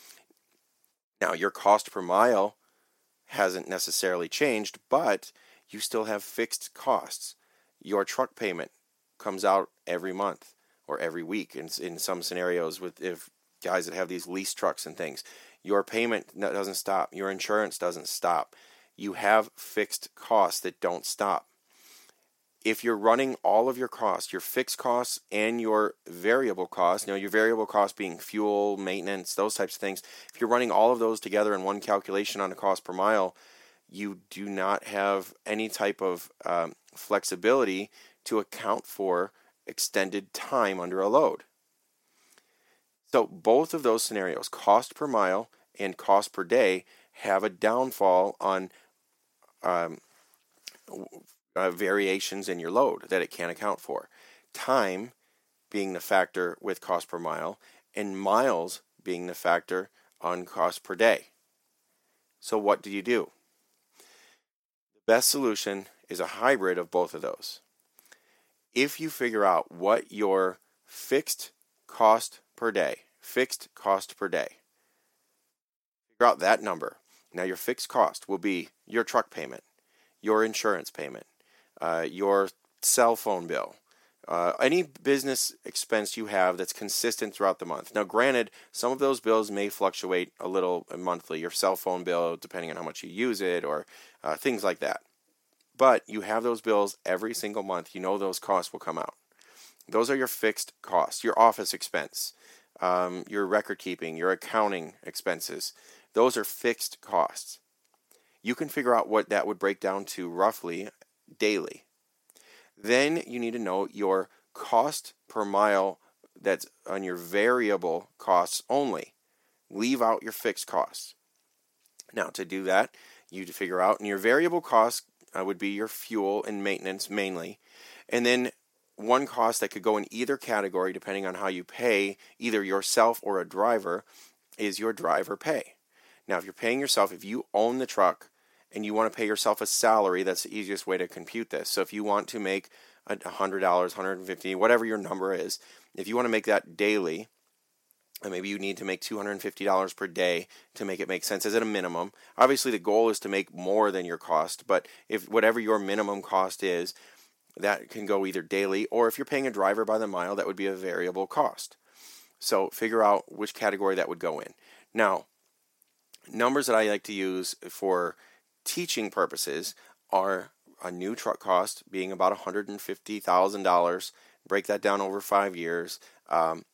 Now, your cost per mile hasn't necessarily changed, but you still have fixed costs. Your truck payment comes out every month or every week in, in some scenarios with if guys that have these lease trucks and things. Your payment doesn't stop. Your insurance doesn't stop. You have fixed costs that don't stop. If you're running all of your costs, your fixed costs and your variable costs, you know, your variable costs being fuel, maintenance, those types of things, if you're running all of those together in one calculation on a cost per mile, you do not have any type of um, flexibility to account for extended time under a load. So both of those scenarios, cost per mile and cost per day, have a downfall on um, uh, variations in your load that it can't account for. Time being the factor with cost per mile, and miles being the factor on cost per day. So what do you do? Best solution is a hybrid of both of those. If you figure out what your fixed cost per day, fixed cost per day, figure out that number. Now your fixed cost will be your truck payment, your insurance payment, uh, your cell phone bill, uh, any business expense you have that's consistent throughout the month. Now granted, some of those bills may fluctuate a little monthly, your cell phone bill, depending on how much you use it, or uh, things like that. But you have those bills every single month. You know those costs will come out. Those are your fixed costs, your office expense, um, your record keeping, your accounting expenses. Those are fixed costs. You can figure out what that would break down to roughly daily. Then you need to know your cost per mile that's on your variable costs only. Leave out your fixed costs. Now, to do that, you need to figure out, and your variable costs uh, would be your fuel and maintenance mainly. And then one cost that could go in either category, depending on how you pay either yourself or a driver, is your driver pay. Now, if you're paying yourself, if you own the truck and you want to pay yourself a salary, that's the easiest way to compute this. So if you want to make one hundred dollars, one hundred fifty dollars, whatever your number is, if you want to make that daily, and maybe you need to make two hundred fifty dollars per day to make it make sense as at a minimum. Obviously, the goal is to make more than your cost, but if whatever your minimum cost is, that can go either daily, or if you're paying a driver by the mile, that would be a variable cost. So figure out which category that would go in. Now, numbers that I like to use for teaching purposes are a new truck cost being about one hundred fifty thousand dollars. Break that down over five years. Um,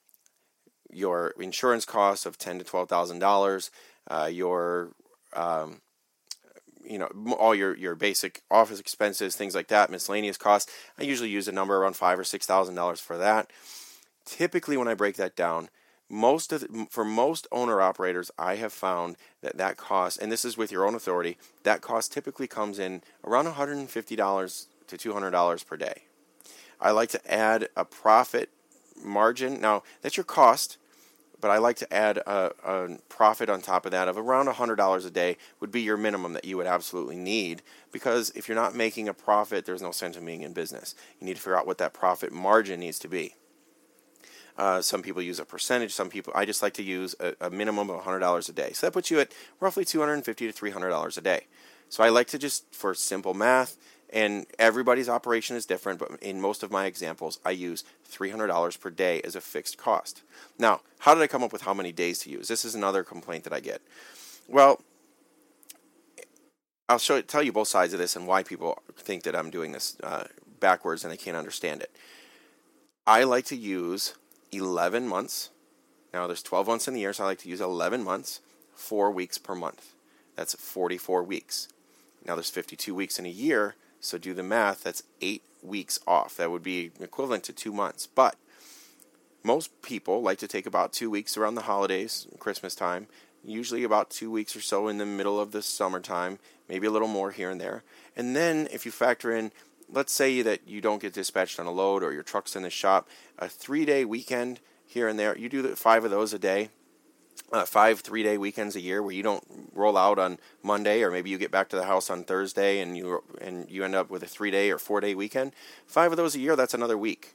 your insurance costs of ten thousand to twelve thousand dollars. Uh, your um, you know, all your, your basic office expenses, things like that, miscellaneous costs. I usually use a number around five or six thousand dollars for that. Typically, when I break that down, most of the, for most owner operators, I have found that that cost, and this is with your own authority, that cost typically comes in around one hundred fifty dollars to two hundred dollars per day. I like to add a profit margin. Now, that's your cost, but I like to add a, a profit on top of that of around one hundred dollars a day would be your minimum that you would absolutely need, because if you're not making a profit, there's no sense in being in business. You need to figure out what that profit margin needs to be. Uh, some people use a percentage. Some people, I just like to use a, a minimum of one hundred dollars a day. So that puts you at roughly two hundred fifty to three hundred dollars a day. So I like to just, for simple math, and everybody's operation is different, but in most of my examples, I use three hundred dollars per day as a fixed cost. Now, how did I come up with how many days to use? This is another complaint that I get. Well, I'll show tell you both sides of this and why people think that I'm doing this uh, backwards and they can't understand it. I like to use eleven months. Now, there's twelve months in the year, so I like to use eleven months, four weeks per month. That's forty-four weeks. Now, there's fifty-two weeks in a year, so do the math. That's eight weeks off. That would be equivalent to two months. But most people like to take about two weeks around the holidays, Christmas time, usually about two weeks or so in the middle of the summertime, maybe a little more here and there. And then if you factor in, let's say that you don't get dispatched on a load or your truck's in the shop, a three-day weekend here and there, you do the five of those a day, uh, five three-day weekends a year where you don't roll out on Monday, or maybe you get back to the house on Thursday and you and you end up with a three-day or four-day weekend. Five of those a year, that's another week.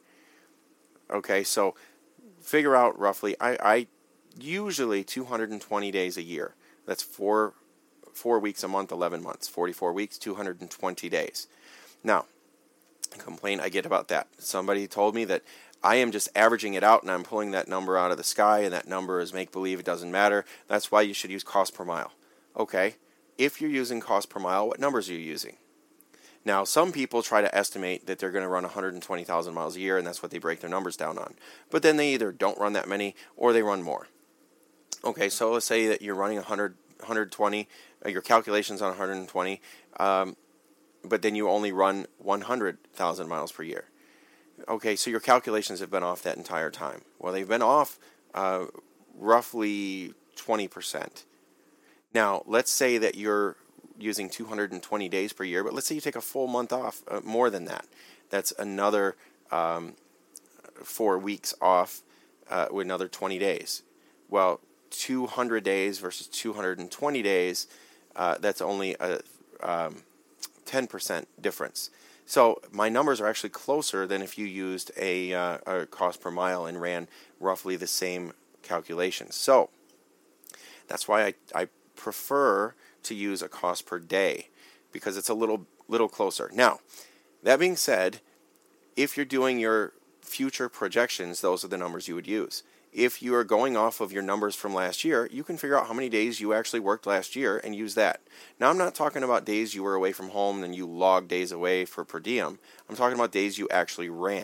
Okay, so figure out roughly, I, I usually two hundred twenty days a year. That's four, four weeks a month, eleven months, forty-four weeks, two hundred twenty days. Now, complaint I get about that. Somebody told me that I am just averaging it out and I'm pulling that number out of the sky and that number is make-believe, it doesn't matter. That's why you should use cost per mile. Okay, if you're using cost per mile, what numbers are you using? Now, some people try to estimate that they're going to run one hundred twenty thousand miles a year, and that's what they break their numbers down on. But then they either don't run that many or they run more. Okay, so let's say that you're running one hundred, one hundred twenty, uh, your calculations on one hundred twenty, um, but then you only run one hundred thousand miles per year. Okay, so your calculations have been off that entire time. Well, they've been off uh, roughly twenty percent. Now, let's say that you're using two hundred twenty days per year, but let's say you take a full month off, uh, more than that. That's another um, four weeks off uh, with another twenty days. Well, two hundred days versus two hundred twenty days, uh, that's only a um, ten percent difference. So my numbers are actually closer than if you used a, uh, a cost per mile and ran roughly the same calculations. So that's why I, I prefer to use a cost per day, because it's a little little closer. Now, that being said, if you're doing your future projections, those are the numbers you would use. If you are going off of your numbers from last year, you can figure out how many days you actually worked last year and use that. Now, I'm not talking about days you were away from home and you log days away for per diem. I'm talking about days you actually ran.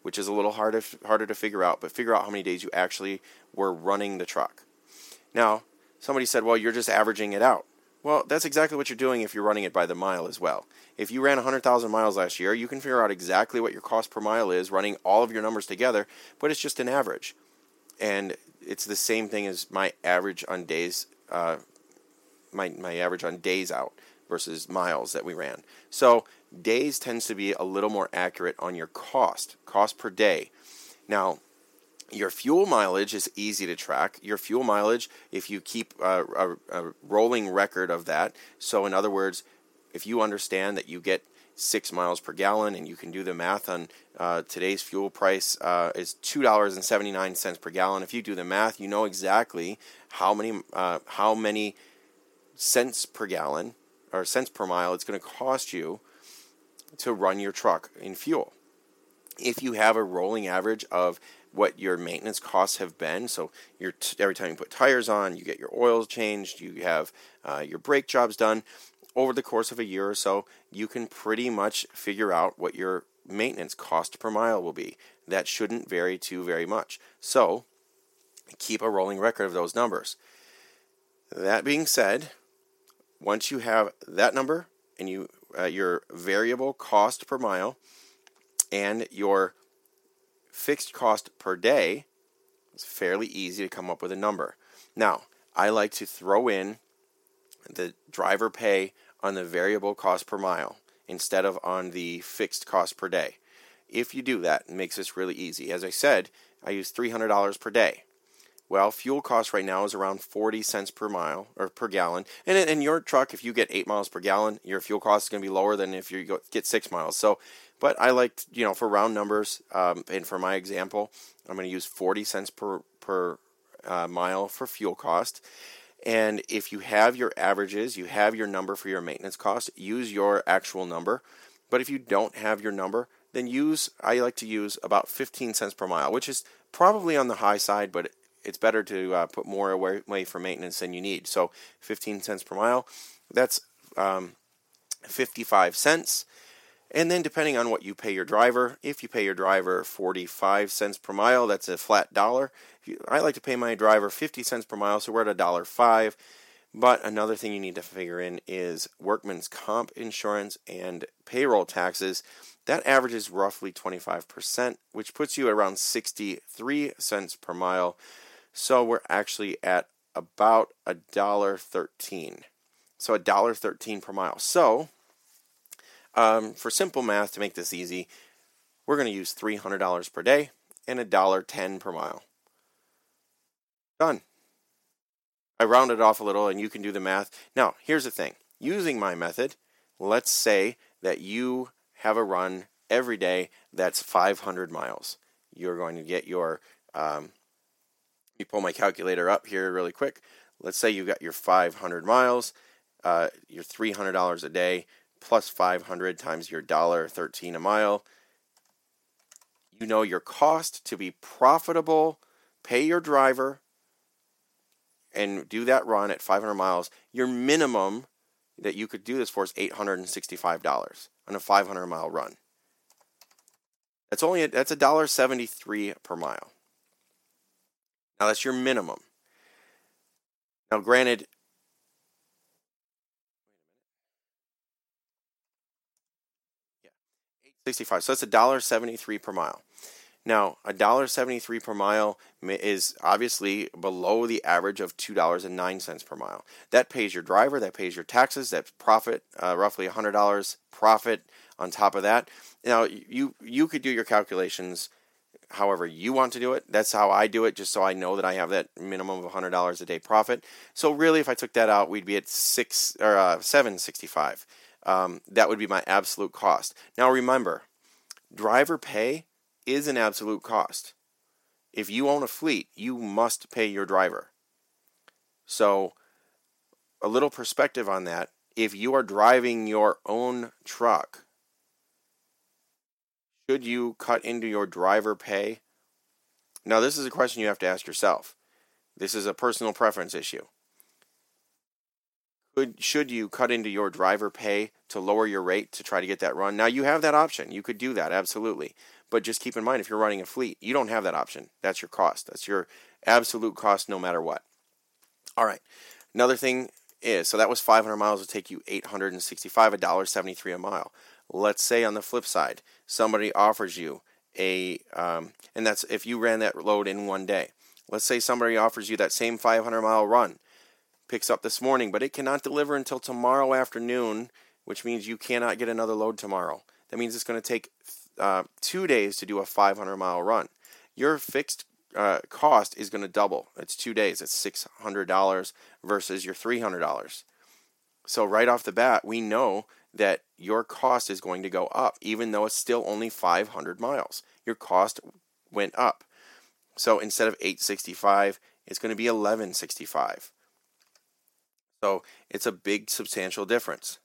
which is a little harder harder to figure out, but figure out how many days you actually were running the truck. Now, somebody said, well, you're just averaging it out. Well, that's exactly what you're doing if you're running it by the mile as well. If you ran one hundred thousand miles last year, you can figure out exactly what your cost per mile is running all of your numbers together, but it's just an average. And it's the same thing as my average on days, uh, my, my average on days out versus miles that we ran. So days tends to be a little more accurate on your cost, cost per day. Now, your fuel mileage is easy to track. Your fuel mileage, if you keep a, a, a rolling record of that, so in other words, if you understand that you get six miles per gallon and you can do the math on uh, today's fuel price uh, is two dollars and seventy-nine cents per gallon. If you do the math, you know exactly how many uh, how many cents per gallon or cents per mile it's going to cost you to run your truck in fuel. If you have a rolling average of what your maintenance costs have been, so your t- every time you put tires on, you get your oils changed, you have uh, your brake jobs done, over the course of a year or so, you can pretty much figure out what your maintenance cost per mile will be. That shouldn't vary too very much. So, keep a rolling record of those numbers. That being said, once you have that number and you uh, your variable cost per mile and your fixed cost per day, it's fairly easy to come up with a number. Now, I like to throw in the driver pay on the variable cost per mile instead of on the fixed cost per day. If you do that, it makes this really easy. As I said, I use three hundred dollars per day. Well, fuel cost right now is around forty cents per mile or per gallon. And in your truck, if you get eight miles per gallon, your fuel cost is going to be lower than if you get six miles. So, but I like, you know, for round numbers, um, and for my example, I'm going to use forty cents per per uh, mile for fuel cost. And if you have your averages, you have your number for your maintenance cost, use your actual number. But if you don't have your number, then use, I like to use about fifteen cents per mile, which is probably on the high side, but it's better to uh, put more away for maintenance than you need. So fifteen cents per mile, that's um, fifty-five cents. And then depending on what you pay your driver, if you pay your driver forty-five cents per mile, that's a flat dollar. I like to pay my driver fifty cents per mile, so we're at a dollar five. But another thing you need to figure in is workman's comp insurance and payroll taxes. That averages roughly twenty-five percent, which puts you at around sixty-three cents per mile. So we're actually at about a dollar thirteen. So a dollar thirteen per mile. So um, for simple math, to make this easy, we're going to use three hundred dollars per day and a dollar ten per mile. Done. I rounded off a little and you can do the math. Now, here's the thing. Using my method, let's say that you have a run every day that's five hundred miles. You're going to get your, um, let me pull my calculator up here really quick. Let's say you got your five hundred miles, uh, your three hundred dollars a day, plus five hundred times your one dollar thirteen a mile. You know your cost to be profitable, pay your driver, and do that run at five hundred miles, your minimum that you could do this for is eight hundred sixty-five dollars on a five hundred mile run. That's only a, that's a one dollar seventy-three per mile. Now that's your minimum. Now granted, yeah, eight sixty-five. So that's a one dollar seventy-three per mile. Now, one dollar seventy-three per mile is obviously below the average of two dollars and nine cents per mile. That pays your driver, that pays your taxes, that's profit, uh, roughly one hundred dollars profit on top of that. Now, you you could do your calculations however you want to do it. That's how I do it, just so I know that I have that minimum of one hundred dollars a day profit. So really, if I took that out, we'd be at six or uh, seven sixty-five. Um, that would be my absolute cost. Now, remember, driver pay is an absolute cost. If you own a fleet, you must pay your driver. So, a little perspective on that. If you are driving your own truck, should you cut into your driver pay? Now, this is a question you have to ask yourself. This is a personal preference issue. Could, should you cut into your driver pay to lower your rate to try to get that run? Now, you have that option. You could do that, absolutely. But just keep in mind, if you're running a fleet, you don't have that option. That's your cost. That's your absolute cost no matter what. All right. Another thing is, so that was five hundred miles would take you eight hundred sixty-five dollars, one dollar seventy-three a mile. Let's say on the flip side, somebody offers you a, um, and that's if you ran that load in one day. Let's say somebody offers you that same five hundred mile run, picks up this morning, but it cannot deliver until tomorrow afternoon, which means you cannot get another load tomorrow. That means it's going to take uh, two days to do a five hundred mile run. Your fixed uh, cost is going to double. It's two days. It's six hundred dollars versus your three hundred dollars. So right off the bat, we know that your cost is going to go up, even though it's still only five hundred miles. Your cost went up. So instead of eight hundred sixty-five dollars, it's going to be eleven hundred sixty-five dollars. So it's a big, substantial difference.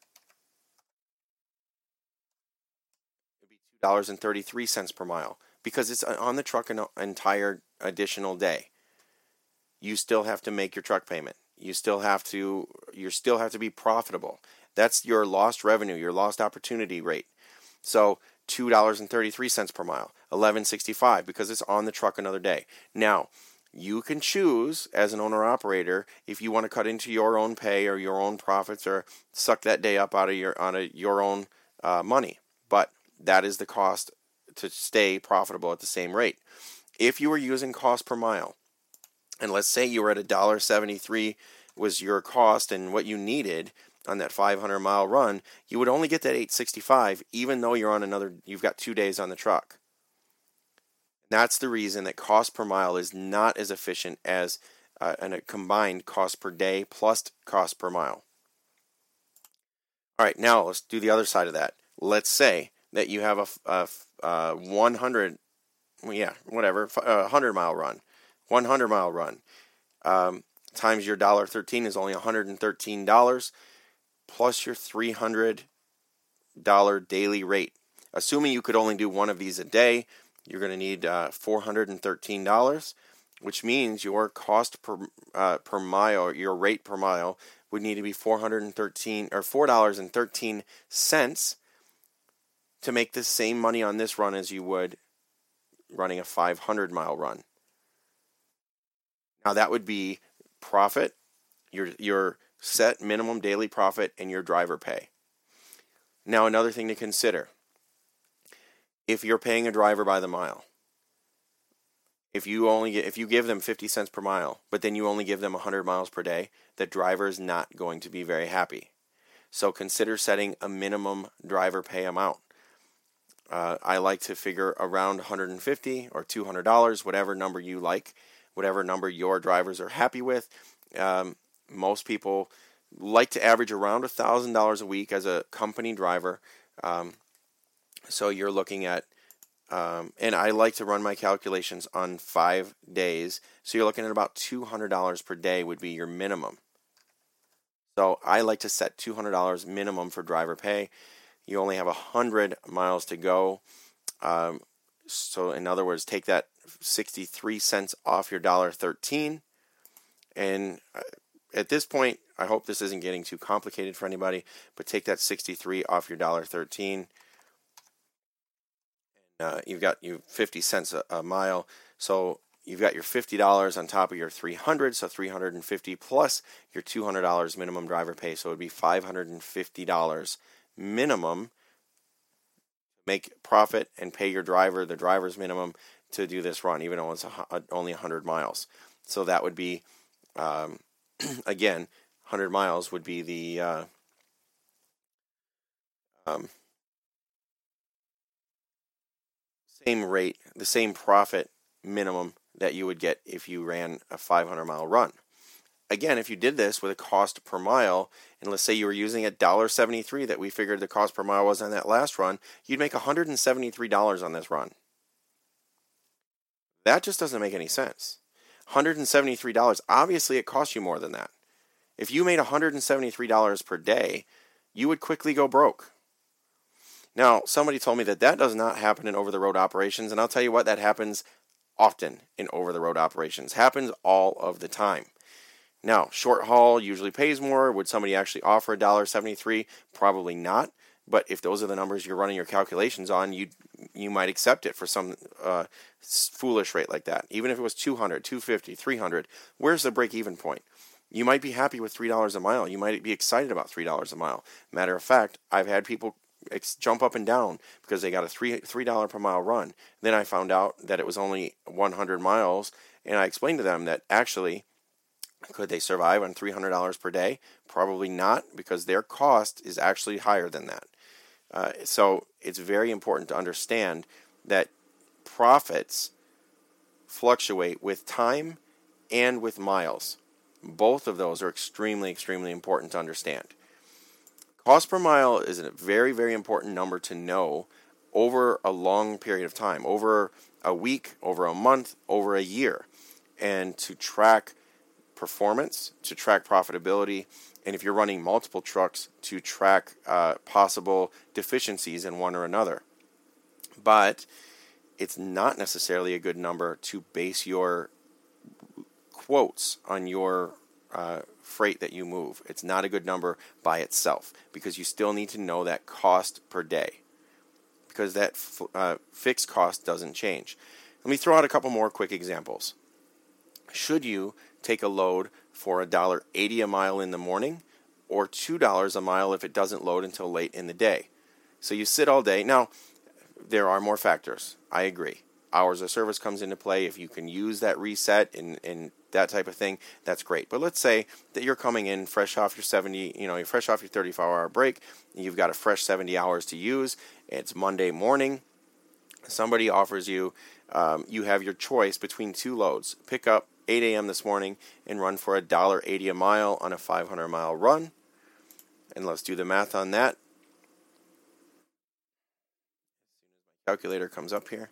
It would be two dollars and thirty-three cents per mile because it's on the truck an entire additional day. You still have to make your truck payment. You still have to. You still have to be profitable. That's your lost revenue, your lost opportunity rate. So two dollars and thirty-three cents per mile, eleven sixty-five, because it's on the truck another day. Now, you can choose as an owner-operator if you want to cut into your own pay or your own profits or suck that day up out of your out of your own uh, money. But that is the cost to stay profitable at the same rate. If you were using cost per mile, and let's say you were at one dollar seventy-three was your cost and what you needed on that five hundred mile run, you would only get that eight hundred sixty-five even though you're on another, you've got two days on the truck. That's the reason that cost per mile is not as efficient as uh, a combined cost per day plus cost per mile. All right, now let's do the other side of that. Let's say that you have a, a, a one hundred, well, yeah, whatever, a one hundred mile run, one hundred mile run, um, times your one dollar thirteen is only one hundred thirteen dollars plus your three hundred dollars daily rate. Assuming you could only do one of these a day, you're going to need uh, four hundred thirteen dollars, which means your cost per uh, per mile, your rate per mile, would need to be four hundred thirteen or four dollars and thirteen cents to make the same money on this run as you would running a five hundred mile run. Now that would be profit, your your set minimum daily profit, and your driver pay. Now another thing to consider. If you're paying a driver by the mile, if you only get, if you give them fifty cents per mile, but then you only give them one hundred miles per day, the driver is not going to be very happy. So consider setting a minimum driver pay amount. Uh, I like to figure around one hundred fifty dollars or two hundred dollars, whatever number you like, whatever number your drivers are happy with. Um, most people like to average around one thousand dollars a week as a company driver. Um, So you're looking at, um, and I like to run my calculations on five days. So you're looking at about two hundred dollars per day would be your minimum. So I like to set two hundred dollars minimum for driver pay. You only have one hundred miles to go. Um, so in other words, take that sixty-three cents off your one dollar thirteen. And at this point, I hope this isn't getting too complicated for anybody, but take that sixty-three off your one dollar thirteen. Uh, you've got you fifty cents a, a mile, so you've got your fifty dollars on top of your three hundred, so three hundred fifty plus your two hundred dollars minimum driver pay, so it would be five hundred fifty dollars minimum. Make profit and pay your driver the driver's minimum to do this run, even though it's a, a, only one hundred miles. So that would be, um, again, one hundred miles would be the uh, um, same rate, the same profit minimum that you would get if you ran a five hundred mile run. Again, if you did this with a cost per mile, and let's say you were using a one dollar seventy-three that we figured the cost per mile was on that last run, you'd make one hundred seventy-three dollars on this run. That just doesn't make any sense. one hundred seventy-three dollars, obviously it costs you more than that. If you made one hundred seventy-three dollars per day, you would quickly go broke. Now, somebody told me that that does not happen in over-the-road operations, and I'll tell you what, that happens often in over-the-road operations. Happens all of the time. Now, short haul usually pays more. Would somebody actually offer one dollar seventy-three? Probably not, But if those are the numbers you're running your calculations on, you you might accept it for some uh, foolish rate like that. Even if it was two hundred, two fifty, three hundred, where's the break-even point? You might be happy with three dollars a mile. You might be excited about three dollars a mile. Matter of fact, I've had people ex- jump up and down because they got a three three dollar per mile run. Then I found out that it was only one hundred miles, and I explained to them that actually, could they survive on three hundred dollars per day? Probably not, because their cost is actually higher than that. Uh, so it's very important to understand that profits fluctuate with time and with miles. Both of those are extremely, extremely important to understand. Cost per mile is a very, very important number to know over a long period of time, over a week, over a month, over a year, and to track performance, to track profitability, and if you're running multiple trucks, to track uh, possible deficiencies in one or another. But it's not necessarily a good number to base your quotes on your uh, freight that you move. It's not a good number by itself, because you still need to know that cost per day, because that f- uh, fixed cost doesn't change. Let me throw out a couple more quick examples. Should you take a load for one dollar eighty a mile in the morning, or two dollars a mile if it doesn't load until late in the day? So you sit all day. Now, there are more factors. I agree. Hours of service comes into play. If you can use that reset and, and that type of thing, that's great. But let's say that you're coming in fresh off your seventy, you know, you're fresh off your thirty-four hour break. You've got a fresh seventy hours to use. It's Monday morning. Somebody offers you, um, you have your choice between two loads. Pick up eight a.m. this morning and run for one dollar eighty a mile on a five hundred mile run. And let's do the math on that. My calculator comes up here.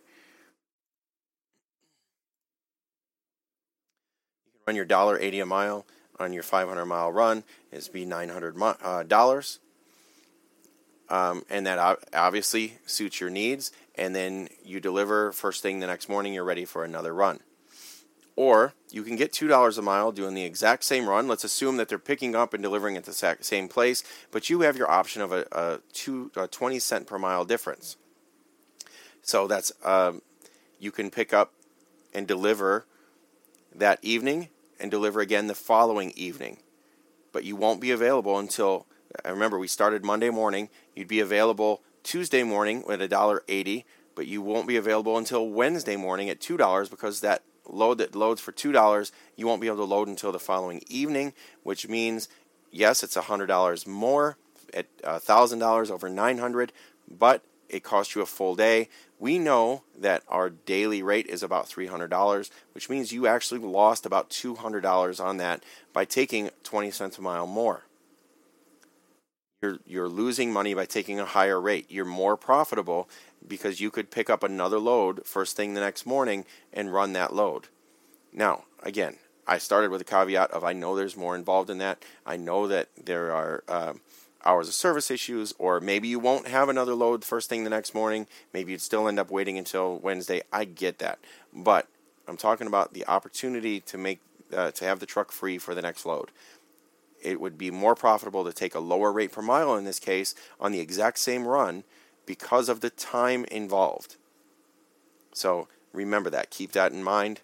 You can run your one dollar eighty a mile on your five hundred mile run. It's be nine hundred dollars. Um, and that obviously suits your needs. And then you deliver first thing the next morning, you're ready for another run. Or you can get two dollars a mile doing the exact same run. Let's assume that they're picking up and delivering at the same place, but you have your option of a, a, two, a twenty cent per mile difference. So that's um, you can pick up and deliver that evening and deliver again the following evening. But you won't be available until, remember, we started Monday morning. You'd be available Tuesday morning at one dollar eighty, but you won't be available until Wednesday morning at two dollars, because that load that loads for two dollars, you won't be able to load until the following evening, which means, yes, it's one hundred dollars more at one thousand dollars over nine hundred dollars, but it costs you a full day. We know that our daily rate is about three hundred dollars, which means you actually lost about two hundred dollars on that by taking twenty cents a mile more. You're, you're losing money by taking a higher rate. You're more profitable because you could pick up another load first thing the next morning and run that load. Now, again, I started with a caveat of I know there's more involved in that. I know that there are uh, hours of service issues, or maybe you won't have another load first thing the next morning. Maybe you'd still end up waiting until Wednesday. I get that. But I'm talking about the opportunity to make uh, to have the truck free for the next load. It would be more profitable to take a lower rate per mile in this case on the exact same run because of the time involved. So remember that. Keep that in mind.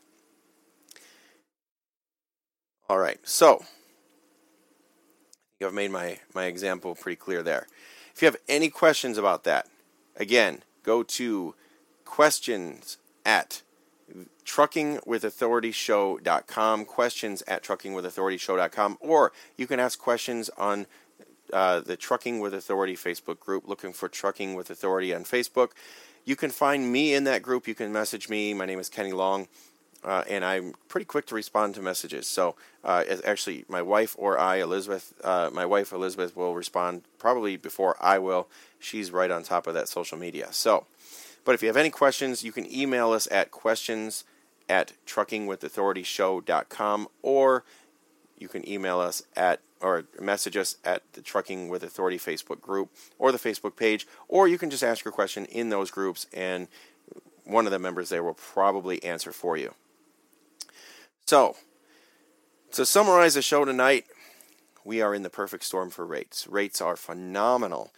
All right. So I think I've made my, my example pretty clear there. If you have any questions about that, again, go to questions at trucking with authority show dot com, questions at trucking with authority show dot com, or you can ask questions on uh, the Trucking with Authority Facebook group, looking for Trucking with Authority on Facebook. You can find me in that group. You can message me. My name is Kenny Long, uh, and I'm pretty quick to respond to messages. So uh, actually, my wife or I, Elizabeth, uh, my wife Elizabeth will respond probably before I will. She's right on top of that social media. So, but if you have any questions, you can email us at questions at trucking with authority show dot com, or you can email us at or message us at the Trucking with Authority Facebook group or the Facebook page, or you can just ask your question in those groups, and one of the members there will probably answer for you. So, to summarize the show tonight, we are in the perfect storm for rates. Rates are phenomenal.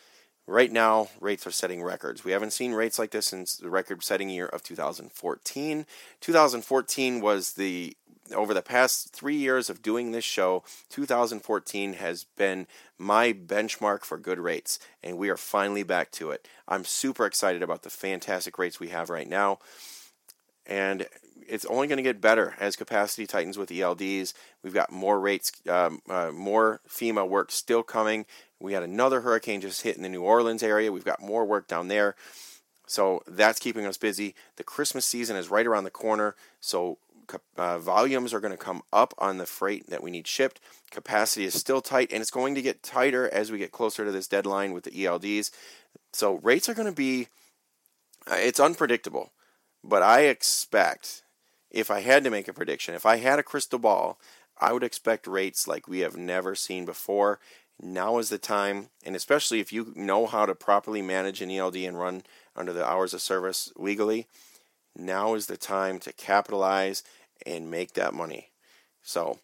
Right now, rates are setting records. We haven't seen rates like this since the record-setting year of two thousand fourteen. two thousand fourteen was the, over the past three years of doing this show, two thousand fourteen has been my benchmark for good rates, and we are finally back to it. I'm super excited about the fantastic rates we have right now, and it's only going to get better as capacity tightens with E L Ds. We've got more rates, um, uh, more FEMA work still coming. We had another hurricane just hit in the New Orleans area. We've got more work down there. So that's keeping us busy. The Christmas season is right around the corner. So uh, volumes are going to come up on the freight that we need shipped. Capacity is still tight, and it's going to get tighter as we get closer to this deadline with the E L Ds. So rates are going to be, uh, it's unpredictable. But I expect, if I had to make a prediction, if I had a crystal ball, I would expect rates like we have never seen before. Now is the time, and especially if you know how to properly manage an E L D and run under the hours of service legally, now is the time to capitalize and make that money. So,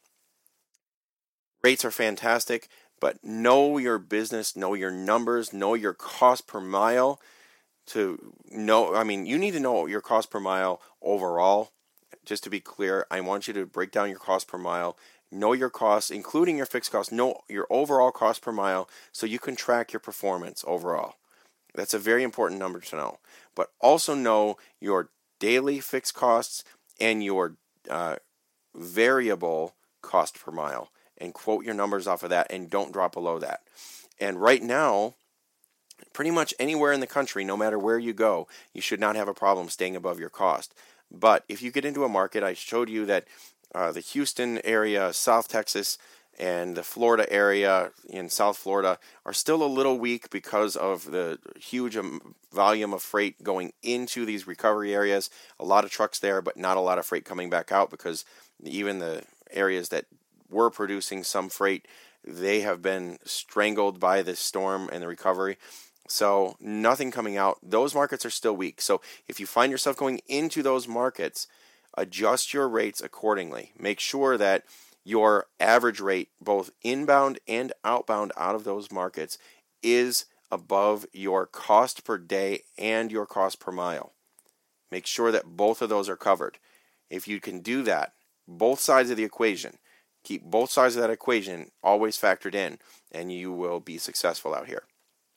rates are fantastic, but know your business, know your numbers, know your cost per mile. To know, I mean, you need to know your cost per mile overall. Just to be clear, I want you to break down your cost per mile. Know your costs, including your fixed costs. Know your overall cost per mile so you can track your performance overall. That's a very important number to know. But also know your daily fixed costs and your uh, variable cost per mile. And quote your numbers off of that and don't drop below that. And right now, pretty much anywhere in the country, no matter where you go, you should not have a problem staying above your cost. But if you get into a market, I showed you that uh, the Houston area, South Texas, and the Florida area in South Florida are still a little weak because of the huge um, volume of freight going into these recovery areas. A lot of trucks there, but not a lot of freight coming back out because even the areas that were producing some freight, they have been strangled by this storm and the recovery. So nothing coming out. Those markets are still weak. So if you find yourself going into those markets, adjust your rates accordingly. Make sure that your average rate, both inbound and outbound out of those markets, is above your cost per day and your cost per mile. Make sure that both of those are covered. If you can do that, both sides of the equation, keep both sides of that equation always factored in, and you will be successful out here.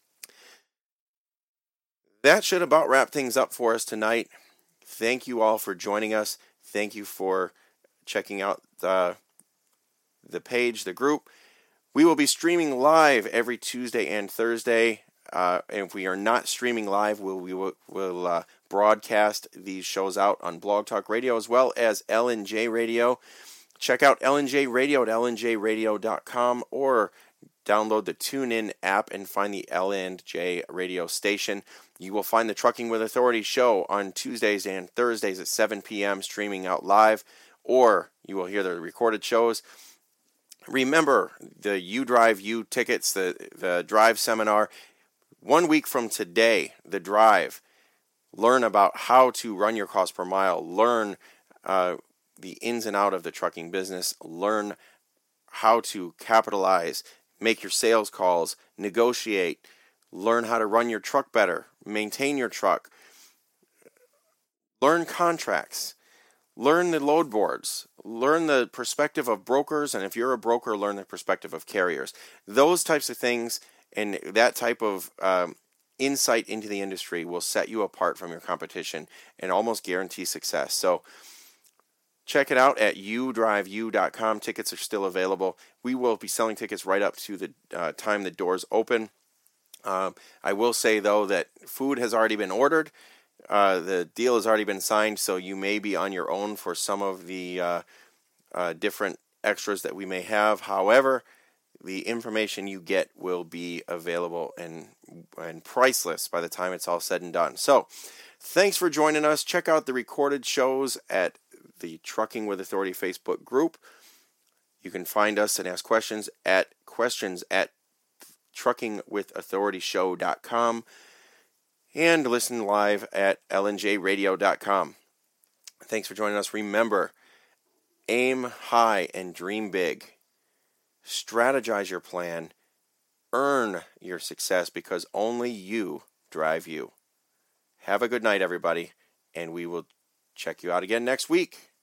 That should about wrap things up for us tonight. Thank you all for joining us. Thank you for checking out the, the page, the group. We will be streaming live every Tuesday and Thursday. Uh, and if we are not streaming live, we'll, we will we'll, uh, broadcast these shows out on Blog Talk Radio as well as L N J Radio. Check out L N J Radio at L N J radio dot com or download the TuneIn app and find the L N J radio station. You will find the Trucking with Authority show on Tuesdays and Thursdays at seven p.m. streaming out live, or you will hear the recorded shows. Remember the You Drive You tickets, the, the Drive seminar. One week from today, the Drive. Learn about how to run your cost per mile. Learn uh, the ins and out of the trucking business. Learn how to capitalize, make your sales calls, negotiate, learn how to run your truck better, maintain your truck, learn contracts, learn the load boards, learn the perspective of brokers, and if you're a broker, learn the perspective of carriers. Those types of things and that type of um, insight into the industry will set you apart from your competition and almost guarantee success. So check it out at you drive you dot com. Tickets are still available. We will be selling tickets right up to the uh, time the doors open. Um, I will say, though, that food has already been ordered. Uh, the deal has already been signed, so you may be on your own for some of the uh, uh, different extras that we may have. However, the information you get will be available and, and priceless by the time it's all said and done. So, thanks for joining us. Check out the recorded shows at the Trucking with Authority Facebook group. You can find us and ask questions at questions at trucking with authority show dot com and listen live at L N J radio dot com. Thanks for joining us. Remember, aim high and dream big. Strategize your plan earn your success because only you drive you. Have a good night, everybody, and we will check you out again next week.